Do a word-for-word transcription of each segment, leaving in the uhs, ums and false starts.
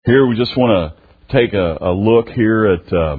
Here we just want to take a, a look here at uh,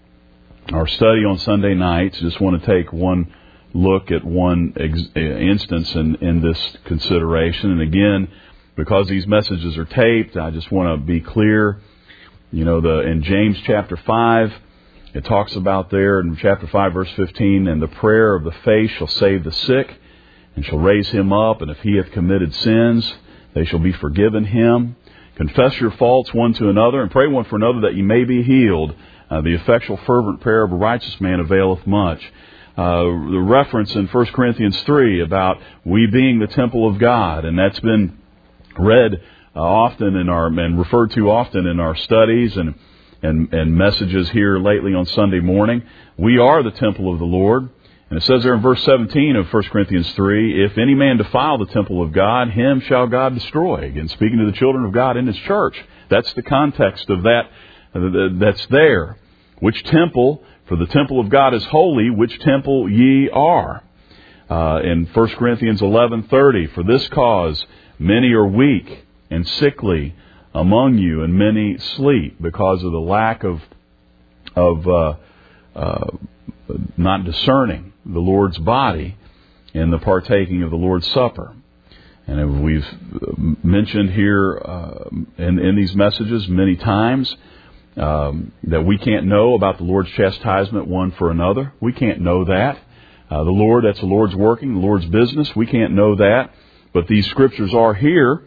our study on Sunday nights. Just want to take one look at one ex- instance in, in this consideration. And again, because these messages are taped, I just want to be clear. You know, the in James chapter five, it talks about there in chapter five, verse fifteen, and the prayer of the faith shall save the sick, and shall raise him up, and if he hath committed sins, they shall be forgiven him. Confess your faults one to another, and pray one for another that ye may be healed. Uh, the effectual fervent prayer of a righteous man availeth much. Uh, the reference in First Corinthians three about we being the temple of God, and that's been read uh, often in our and referred to often in our studies and, and and messages here lately on Sunday morning. We are the temple of the Lord. And it says there in verse seventeen of First Corinthians three, if any man defile the temple of God, him shall God destroy. Again, speaking to the children of God in His church. That's the context of that uh, that's there. Which temple, for the temple of God is holy, which temple ye are. Uh, in First Corinthians eleven thirty, for this cause many are weak and sickly among you, and many sleep, because of the lack of, of uh, uh, not discerning the Lord's body in the partaking of the Lord's Supper. And we've mentioned here uh, in, in these messages many times um, that we can't know about the Lord's chastisement one for another. We can't know that. Uh, the Lord, that's the Lord's working, the Lord's business. We can't know that. But these scriptures are here,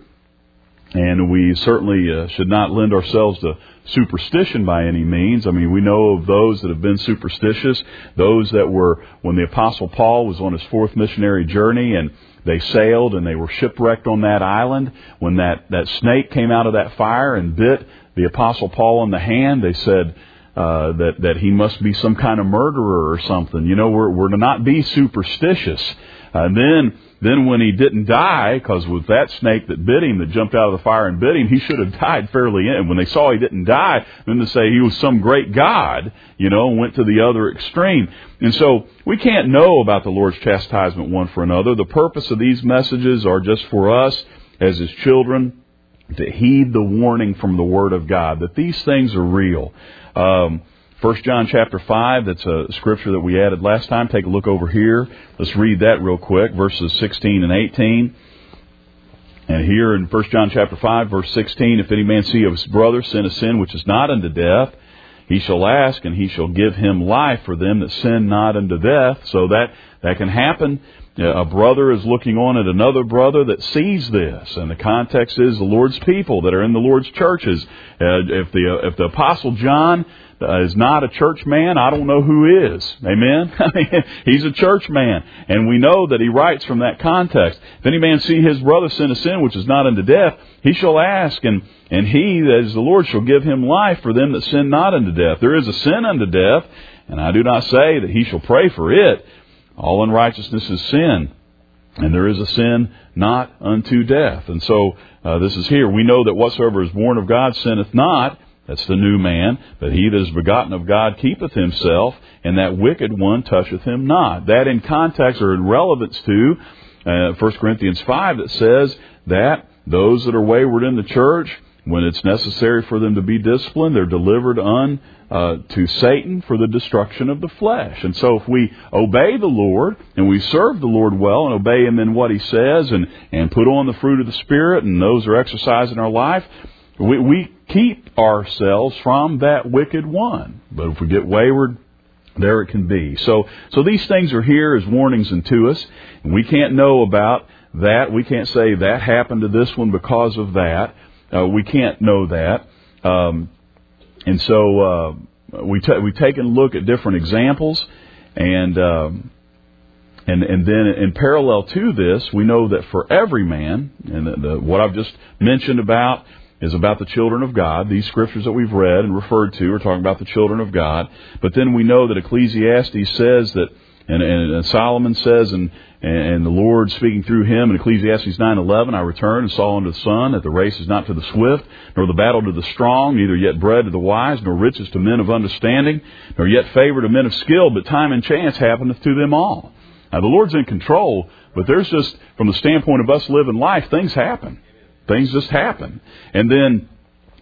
and we certainly uh, should not lend ourselves to superstition by any means. I mean, we know of those that have been superstitious, those that were, when the Apostle Paul was on his fourth missionary journey and they sailed and they were shipwrecked on that island, when that, that snake came out of that fire and bit the Apostle Paul on the hand, they said uh, that, that he must be some kind of murderer or something. You know, we're, we're to not be superstitious. Uh, and then Then when he didn't die, because with that snake that bit him, that jumped out of the fire and bit him, he should have died fairly in. When they saw he didn't die, then to say he was some great God, you know, and went to the other extreme. And so we can't know about the Lord's chastisement one for another. The purpose of these messages are just for us as His children to heed the warning from the Word of God, that these things are real. Um, First John chapter five, that's a scripture that we added last time. Take a look over here. Let's read that real quick, verses sixteen and eighteen. And here in First John chapter five, verse sixteen, if any man see of his brother sin a sin which is not unto death, he shall ask, and he shall give him life for them that sin not unto death. So that, that can happen. A brother is looking on at another brother that sees this, and the context is the Lord's people that are in the Lord's churches. Uh, if the if the Apostle John uh, is not a church man, I don't know who is. Amen? He's a church man, and we know that he writes from that context. If any man see his brother sin a sin which is not unto death, he shall ask, and and he, that is the Lord, shall give him life for them that sin not unto death. There is a sin unto death, and I do not say that he shall pray for it. All unrighteousness is sin, and there is a sin not unto death. And so uh, this is here. We know that whatsoever is born of God sinneth not. That's the new man. But he that is begotten of God keepeth himself, and that wicked one toucheth him not. That in context or in relevance to uh, First Corinthians five that says that those that are wayward in the church, when it's necessary for them to be disciplined, they're delivered un, uh, to Satan for the destruction of the flesh. And so if we obey the Lord, and we serve the Lord well, and obey Him in what He says, and, and put on the fruit of the Spirit, and those are exercised in our life, we, we keep ourselves from that wicked one. But if we get wayward, there it can be. So, so these things are here as warnings unto us, and we can't know about that. We can't say that happened to this one because of that. Uh, we can't know that. Um, and so uh, we t- we've taken a look at different examples. And, um, and and then in parallel to this, we know that for every man, and the, the, what I've just mentioned about is about the children of God. These scriptures that we've read and referred to are talking about the children of God. But then we know that Ecclesiastes says that, and, and, and Solomon says, and And the Lord speaking through him in Ecclesiastes nine eleven, I returned and saw unto the sun that the race is not to the swift, nor the battle to the strong, neither yet bread to the wise, nor riches to men of understanding, nor yet favor to men of skill, but time and chance happeneth to them all. Now the Lord's in control, but there's just, from the standpoint of us living life, things happen. Things just happen. And then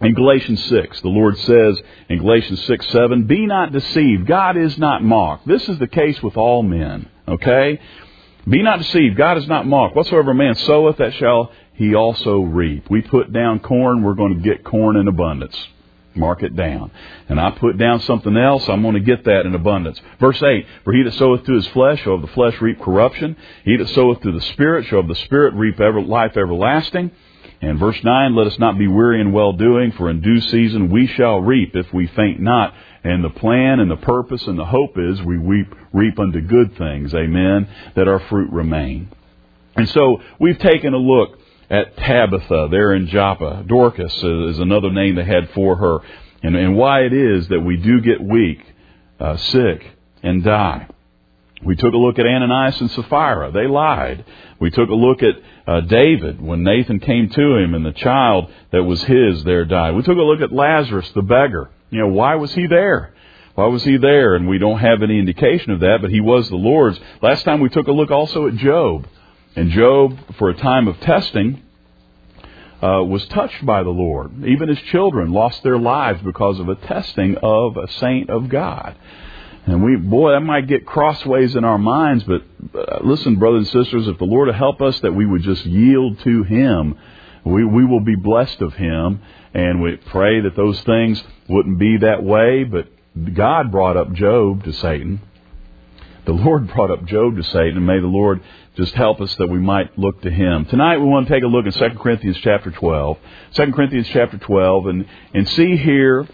In Galatians six, the Lord says in Galatians six seven, be not deceived. God is not mocked. This is the case with all men. Okay? Be not deceived. God is not mocked. Whatsoever a man soweth, that shall he also reap. We put down corn, we're going to get corn in abundance. Mark it down. And I put down something else, I'm going to get that in abundance. Verse eight, for he that soweth to his flesh shall of the flesh reap corruption. He that soweth to the Spirit shall of the Spirit reap ever, life everlasting. And verse nine, let us not be weary in well-doing, for in due season we shall reap if we faint not. And the plan and the purpose and the hope is we reap, reap unto good things, amen, that our fruit remain. And so we've taken a look at Tabitha there in Joppa. Dorcas is another name they had for her, and, and why it is that we do get weak, uh, sick, and die. We took a look at Ananias and Sapphira. They lied. We took a look at uh, David when Nathan came to him and the child that was his there died. We took a look at Lazarus, the beggar. You know, why was he there? Why was he there? And we don't have any indication of that, but he was the Lord's. Last time we took a look also at Job. And Job, for a time of testing, uh, was touched by the Lord. Even his children lost their lives because of a testing of a saint of God. And we, boy, that might get crossways in our minds, but uh, listen, brothers and sisters, if the Lord will help us that we would just yield to Him, we, we will be blessed of Him. And we pray that those things wouldn't be that way, but God brought up Job to Satan. The Lord brought up Job to Satan, and may the Lord just help us that we might look to Him. Tonight we want to take a look at Second Corinthians chapter twelve. Second Corinthians chapter twelve, and, and see here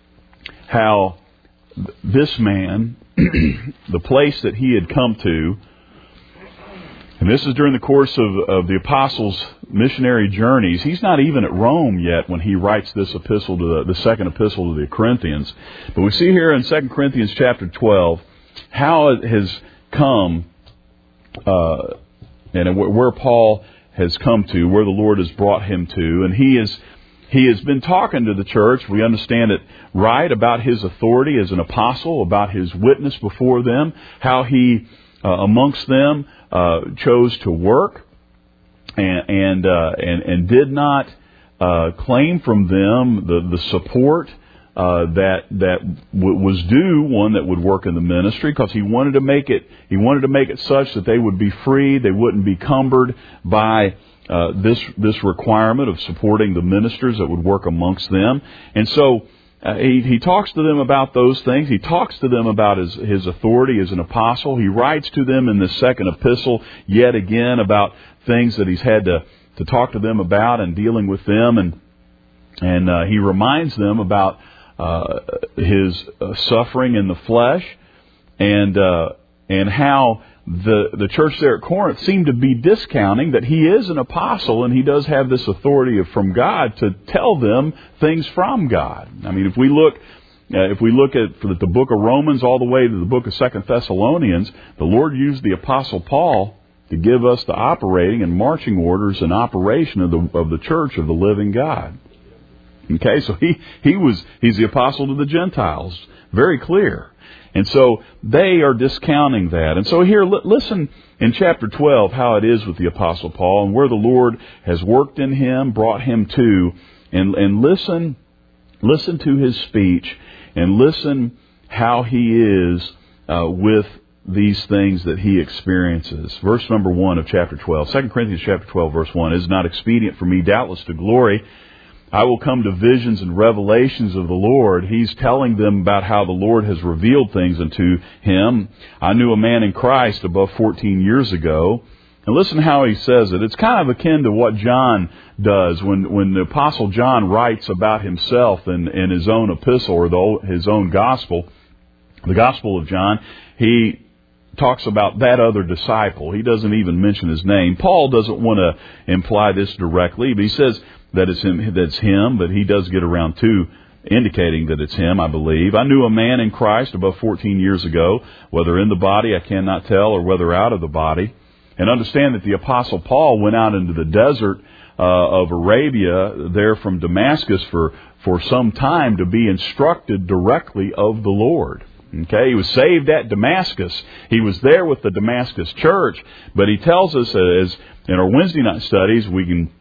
how this man, the place that he had come to, and this is during the course of, of the apostles' missionary journeys. He's not even at Rome yet when he writes this epistle to the, the second epistle to the Corinthians. But we see here in Second Corinthians chapter twelve how it has come, uh, and where Paul has come to, where the Lord has brought him to, and he is he has been talking to the church. We understand it right about his authority as an apostle, about his witness before them, how he uh, amongst them uh, chose to work and and uh, and, and did not uh, claim from them the the support Uh, that that w- was due one that would work in the ministry, because he wanted to make it he wanted to make it such that they would be free, they wouldn't be cumbered by uh, this this requirement of supporting the ministers that would work amongst them. And so uh, he he talks to them about those things. He talks to them about his his authority as an apostle. He writes to them in this second epistle yet again about things that he's had to to talk to them about and dealing with them, and and uh, he reminds them about Uh, his uh, suffering in the flesh, and uh, and how the the church there at Corinth seemed to be discounting that he is an apostle and he does have this authority from God to tell them things from God. I mean, if we look uh, if we look at the book of Romans all the way to the book of Second Thessalonians, the Lord used the apostle Paul to give us the operating and marching orders and operation of the of the church of the living God. Okay, so he, he was, he's the apostle to the Gentiles. Very clear. And so they are discounting that. And so here, li- listen in chapter twelve how it is with the apostle Paul and where the Lord has worked in him, brought him to, and, and listen, listen to his speech and listen how he is uh, with these things that he experiences. Verse number one of chapter twelve, Second Corinthians chapter twelve, verse one, it is not expedient for me doubtless to glory. I will come to visions and revelations of the Lord. He's telling them about how the Lord has revealed things unto him. I knew a man in Christ above fourteen years ago. And listen how he says it. It's kind of akin to what John does when, when the Apostle John writes about himself in, in his own epistle or the, his own gospel, the Gospel of John. He talks about that other disciple. He doesn't even mention his name. Paul doesn't want to imply this directly, but he says that it's him, that's him, but he does get around to indicating that it's him, I believe. I knew a man in Christ above fourteen years ago, whether in the body, I cannot tell, or whether out of the body. And understand that the Apostle Paul went out into the desert uh, of Arabia, there from Damascus, for, for some time to be instructed directly of the Lord. Okay, he was saved at Damascus. He was there with the Damascus church, but he tells us, as in our Wednesday night studies, we can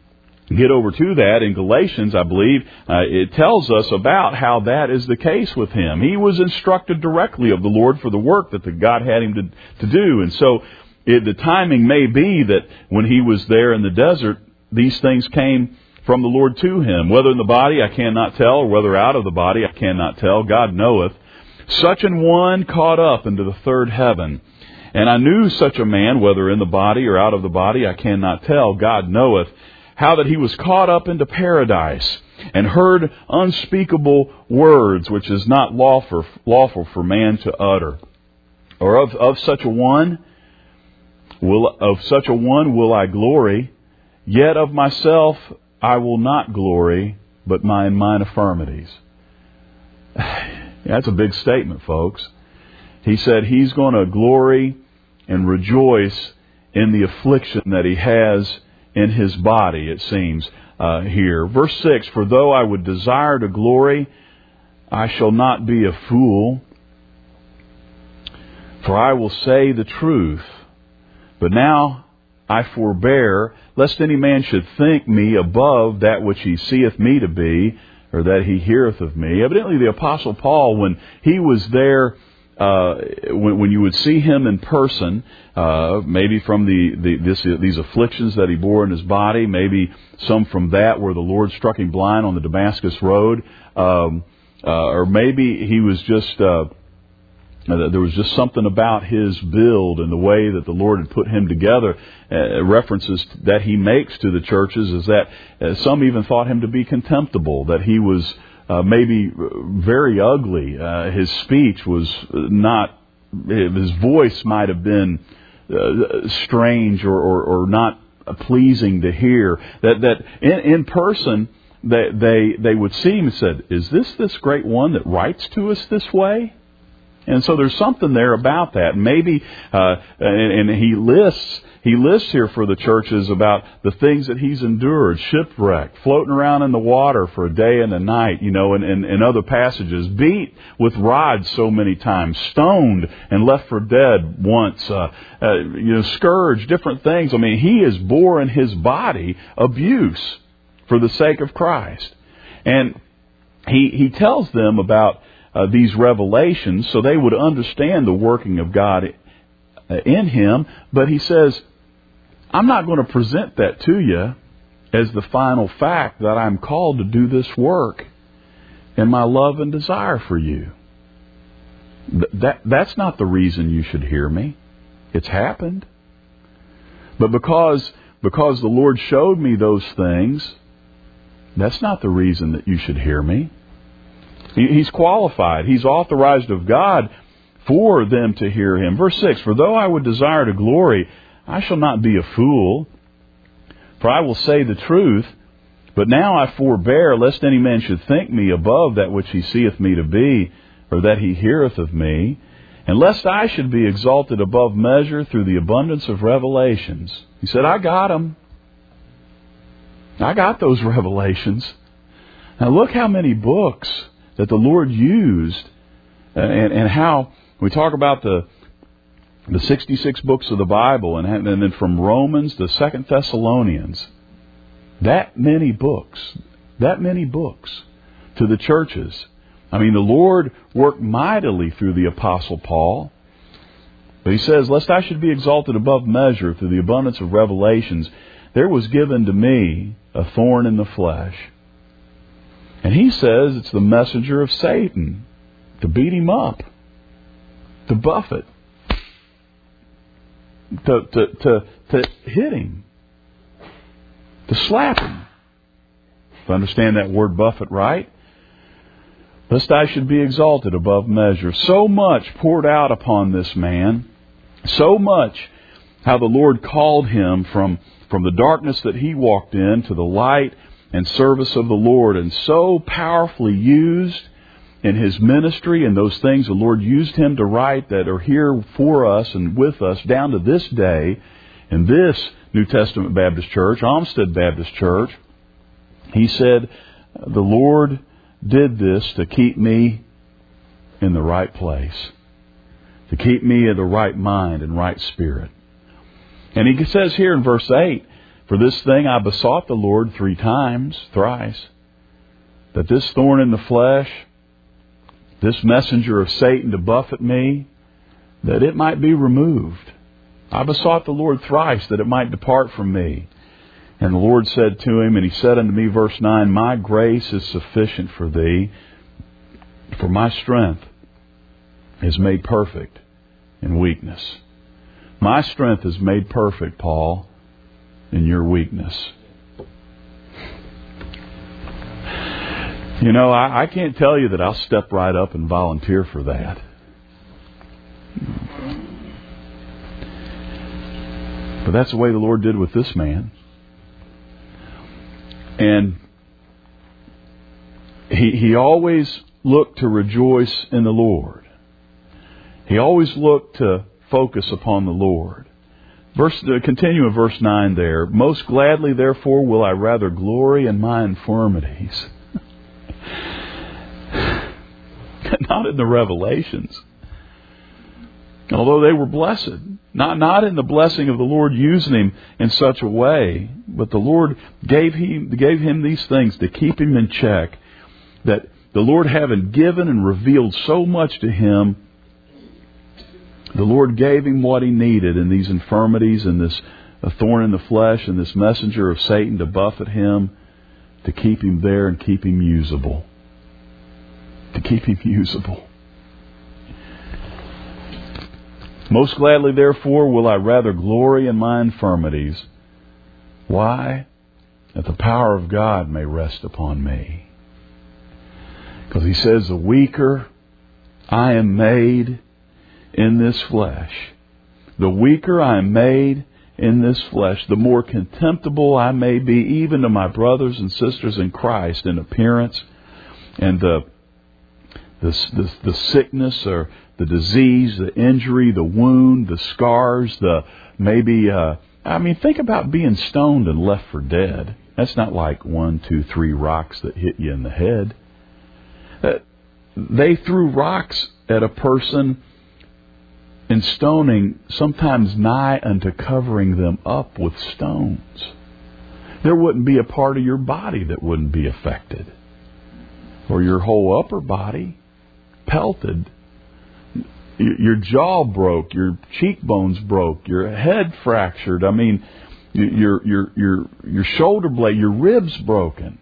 get over to that in Galatians, I believe, uh, it tells us about how that is the case with him. He was instructed directly of the Lord for the work that the God had him to, to do. And so it, the timing may be that when he was there in the desert, these things came from the Lord to him. Whether in the body, I cannot tell, or whether out of the body, I cannot tell. God knoweth. Such an one caught up into the third heaven. And I knew such a man, whether in the body or out of the body, I cannot tell. God knoweth. How that he was caught up into paradise and heard unspeakable words, which is not lawful, lawful for man to utter. Or of, of such a one, will, of such a one will I glory, yet of myself I will not glory, but my in mine infirmities. That's a big statement, folks. He said he's going to glory and rejoice in the affliction that he has in his body, it seems, uh, here. Verse six, for though I would desire to glory, I shall not be a fool, for I will say the truth. But now I forbear, lest any man should think me above that which he seeth me to be, or that he heareth of me. Evidently the Apostle Paul, when he was there, Uh, when, when you would see him in person, uh, maybe from the, the this, these afflictions that he bore in his body, maybe some from that where the Lord struck him blind on the Damascus Road, um, uh, or maybe he was just uh, there was just something about his build and the way that the Lord had put him together. Uh, references that he makes to the churches is that uh, some even thought him to be contemptible, that he was Uh, maybe very ugly. Uh, his speech was not, his voice might have been uh, strange or, or, or not pleasing to hear. That that in, in person, they, they they would see him and said, "Is this this great one that writes to us this way?" And so there's something there about that. Maybe, uh, and, and he lists. He lists here for the churches about the things that he's endured, shipwrecked, floating around in the water for a day and a night, you know, and, and, and other passages, beat with rods so many times, stoned and left for dead once, uh, uh, you know, scourged, different things. I mean, he has bore in his body abuse for the sake of Christ. And he, he tells them about uh, these revelations so they would understand the working of God in him, but he says, I'm not going to present that to you as the final fact that I'm called to do this work in my love and desire for you. That, that's not the reason you should hear me. It's happened. But because, because the Lord showed me those things, that's not the reason that you should hear me. He, he's qualified. He's authorized of God for them to hear him. Verse six, for though I would desire to glory, I shall not be a fool, for I will say the truth. But now I forbear, lest any man should think me above that which he seeth me to be, or that he heareth of me, and lest I should be exalted above measure through the abundance of revelations. He said, I got them. I got those revelations. Now look how many books that the Lord used, and, and how we talk about the the sixty-six books of the Bible, and, and then from Romans to Second Thessalonians. That many books. That many books to the churches. I mean, the Lord worked mightily through the Apostle Paul. But he says, lest I should be exalted above measure through the abundance of revelations, there was given to me a thorn in the flesh. And he says it's the messenger of Satan to beat him up, to buffet, to, to, to, to hit him, to slap him. If I understand that word buffet right. Lest I should be exalted above measure. So much poured out upon this man. So much how the Lord called him from, from the darkness that he walked in to the light and service of the Lord. And so powerfully used in his ministry and those things the Lord used him to write that are here for us and with us down to this day in this New Testament Baptist Church, Olmsted Baptist Church. He said, the Lord did this to keep me in the right place, to keep me in the right mind and right spirit. And he says here in verse eight, For this thing I besought the Lord three times, thrice, that this thorn in the flesh, this messenger of Satan to buffet me, that it might be removed. I besought the Lord thrice that it might depart from me. And the Lord said to him, and he said unto me, verse nine, My grace is sufficient for thee, for my strength is made perfect in weakness. My strength is made perfect, Paul, in your weakness. You know, I, I can't tell you that I'll step right up and volunteer for that. But that's the way the Lord did with this man. And he, he always looked to rejoice in the Lord. He always looked to focus upon the Lord. Verse, uh, continue in verse nine there. Most gladly, therefore, will I rather glory in my infirmities. Not in the revelations. Although they were blessed. Not, not in the blessing of the Lord using him in such a way. But the Lord gave him, gave him these things to keep him in check. That the Lord having given and revealed so much to him, the Lord gave him what he needed in these infirmities and this a thorn in the flesh and this messenger of Satan to buffet him, to keep him there and keep him usable. To keep him usable. Most gladly, therefore, will I rather glory in my infirmities. Why? That the power of God may rest upon me. Because he says, the weaker I am made in this flesh. The weaker I am made in this flesh, the more contemptible I may be even to my brothers and sisters in Christ in appearance, and the the, the, the sickness or the disease, the injury, the wound, the scars, the maybe, uh, I mean, think about being stoned and left for dead. That's not like one, two, three rocks that hit you in the head. Uh, they threw rocks at a person in stoning, sometimes nigh unto covering them up with stones. There wouldn't be a part of your body that wouldn't be affected. Or your whole upper body pelted. Your jaw broke, your cheekbones broke, your head fractured. I mean, your your your your shoulder blade, your ribs broken.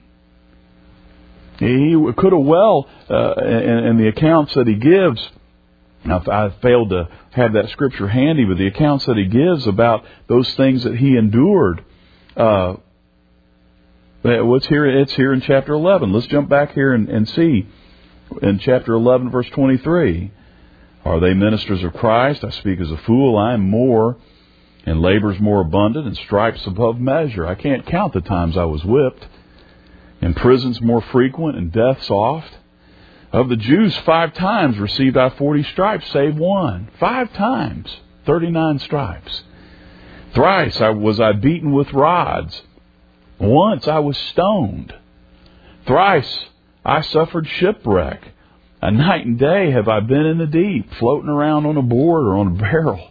He could have well, uh, in, in the accounts that he gives. Now, I failed to have that scripture handy, but the accounts that he gives about those things that he endured, uh, what's here? It's here in chapter eleven. Let's jump back here and, and see in chapter eleven, verse twenty-three. Are they ministers of Christ? I speak as a fool. I am more, and labors more abundant, and stripes above measure. I can't count the times I was whipped, and prisons more frequent, and deaths oft. Of the Jews, five times received I forty stripes, save one. Five times, thirty-nine stripes. Thrice I was I beaten with rods. Once I was stoned. Thrice I suffered shipwreck. A night and day have I been in the deep, floating around on a board or on a barrel.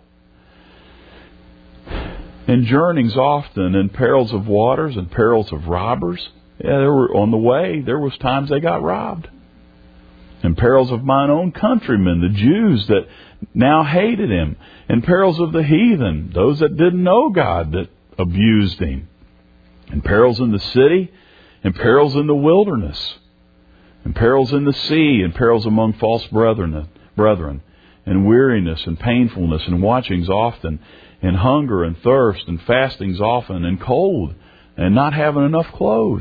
In journeyings often, in perils of waters and perils of robbers. Yeah, there were on the way, there was times they got robbed. In perils of mine own countrymen, the Jews that now hated him. In perils of the heathen, those that didn't know God that abused him. In perils in the city, in perils in the wilderness. In perils in the sea, in perils among false brethren, brethren, in weariness and painfulness, and watchings often, in hunger and thirst, and fastings often, and cold, and not having enough clothes.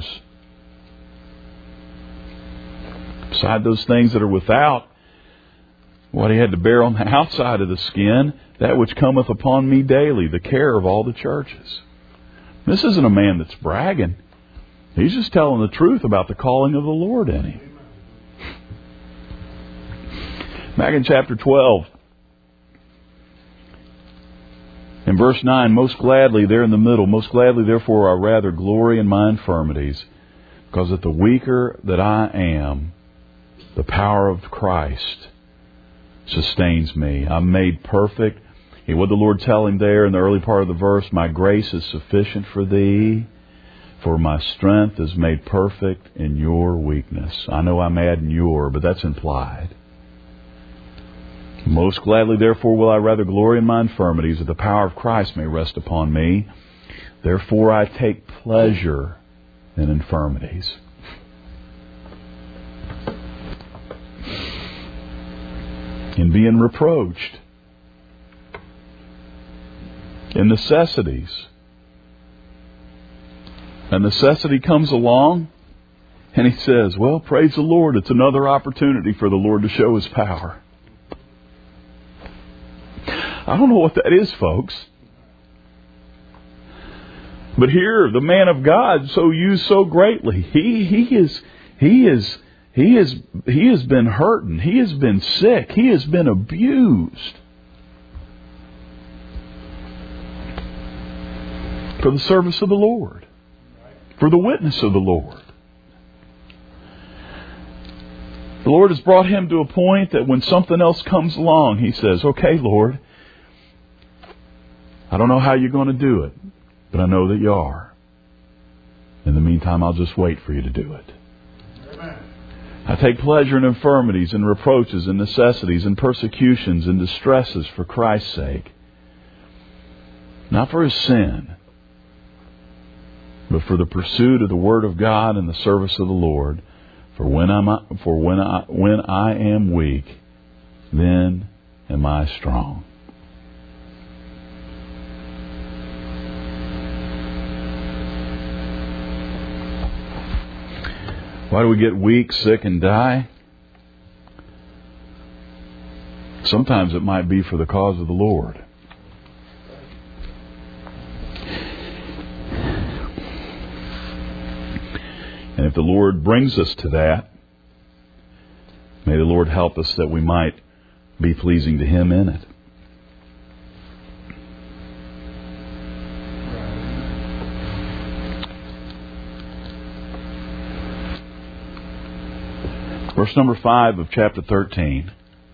Beside those things that are without, what he had to bear on the outside of the skin, that which cometh upon me daily, the care of all the churches. This isn't a man that's bragging. He's just telling the truth about the calling of the Lord in him. Back in chapter twelve, in verse nine, most gladly, there in the middle, most gladly, therefore, I rather glory in my infirmities, because that the weaker that I am, the power of Christ sustains me. I'm made perfect And what the Lord tell him there in the early part of the verse, my grace is sufficient for thee, for my strength is made perfect in your weakness. I know I'm adding your, but that's implied. Most gladly, therefore, will I rather glory in my infirmities, that the power of Christ may rest upon me. Therefore, I take pleasure in infirmities. In being reproached. In necessities. A necessity comes along, and he says, well, praise the Lord, it's another opportunity for the Lord to show His power. I don't know what that is, folks. But here, the man of God, so used so greatly, he he is he is he is he has been hurting, he has been sick, he has been abused for the service of the Lord, for the witness of the Lord. The Lord has brought him to a point that when something else comes along, he says, okay, Lord, I don't know how you're going to do it, but I know that you are. In the meantime, I'll just wait for you to do it. Amen. I take pleasure in infirmities and reproaches and necessities and persecutions and distresses for Christ's sake. Not for His sin, but for the pursuit of the Word of God and the service of the Lord. For when I'm for when I when I am weak, then am I strong. Why do we get weak, sick, and die? Sometimes it might be for the cause of the Lord. And if the Lord brings us to that, may the Lord help us that we might be pleasing to Him in it. Verse number five of chapter thirteen.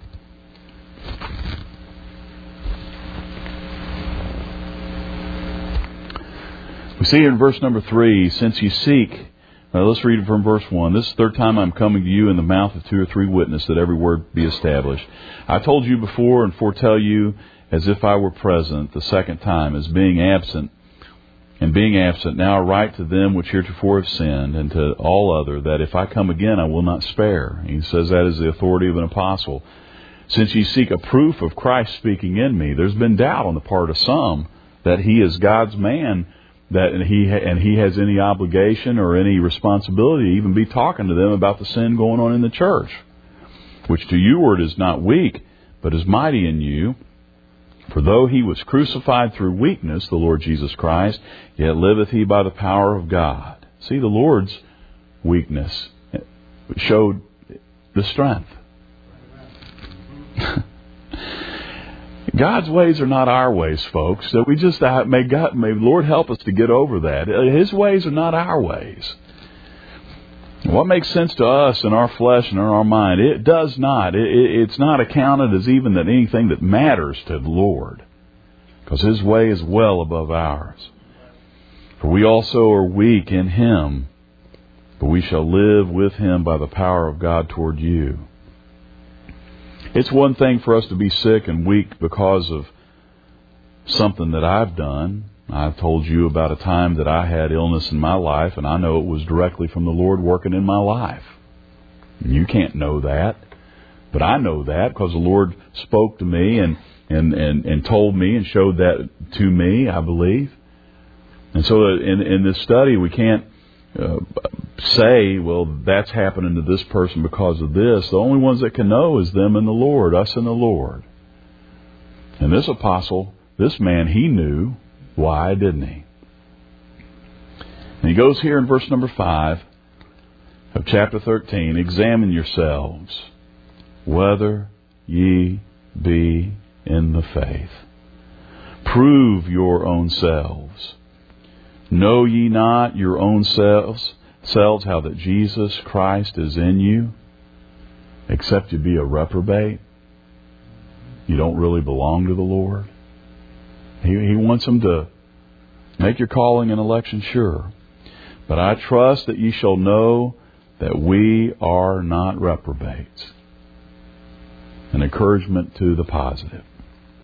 We see in verse number three, since you seek... Now let's read it from verse one. This is the third time I'm coming to you in the mouth of two or three witnesses, that every word be established. I told you before and foretell you as if I were present the second time, as being absent. And being absent, now I write to them which heretofore have sinned, and to all other, that if I come again, I will not spare. He says that as the authority of an apostle. Since ye seek a proof of Christ speaking in me, there's been doubt on the part of some that He is God's man, that he and he has any obligation or any responsibility to even be talking to them about the sin going on in the church, which to you word is not weak, but is mighty in you. For though He was crucified through weakness, the Lord Jesus Christ, yet liveth He by the power of God. See, the Lord's weakness showed the strength. God's ways are not our ways, folks. So we just uh, may God, may Lord help us to get over that. His ways are not our ways. What makes sense to us in our flesh and in our mind, it does not. It, it, it's not accounted as even that anything that matters to the Lord, because His way is well above ours. For we also are weak in Him, but we shall live with Him by the power of God toward you. It's one thing for us to be sick and weak because of something that I've done. I've told you about a time that I had illness in my life, and I know it was directly from the Lord working in my life. You can't know that, but I know that because the Lord spoke to me and, and, and, and told me and showed that to me, I believe. And so in, in this study, we can't uh, say, well, that's happening to this person because of this. The only ones that can know is them and the Lord, us and the Lord. And this apostle, this man, he knew. Why, didn't he? And he goes here in verse number five of chapter thirteen, examine yourselves whether ye be in the faith. Prove your own selves. Know ye not your own selves, selves how that Jesus Christ is in you, except you be a reprobate? You don't really belong to the Lord? He, he wants them to make your calling and election sure. But I trust that ye shall know that we are not reprobates. An encouragement to the positive.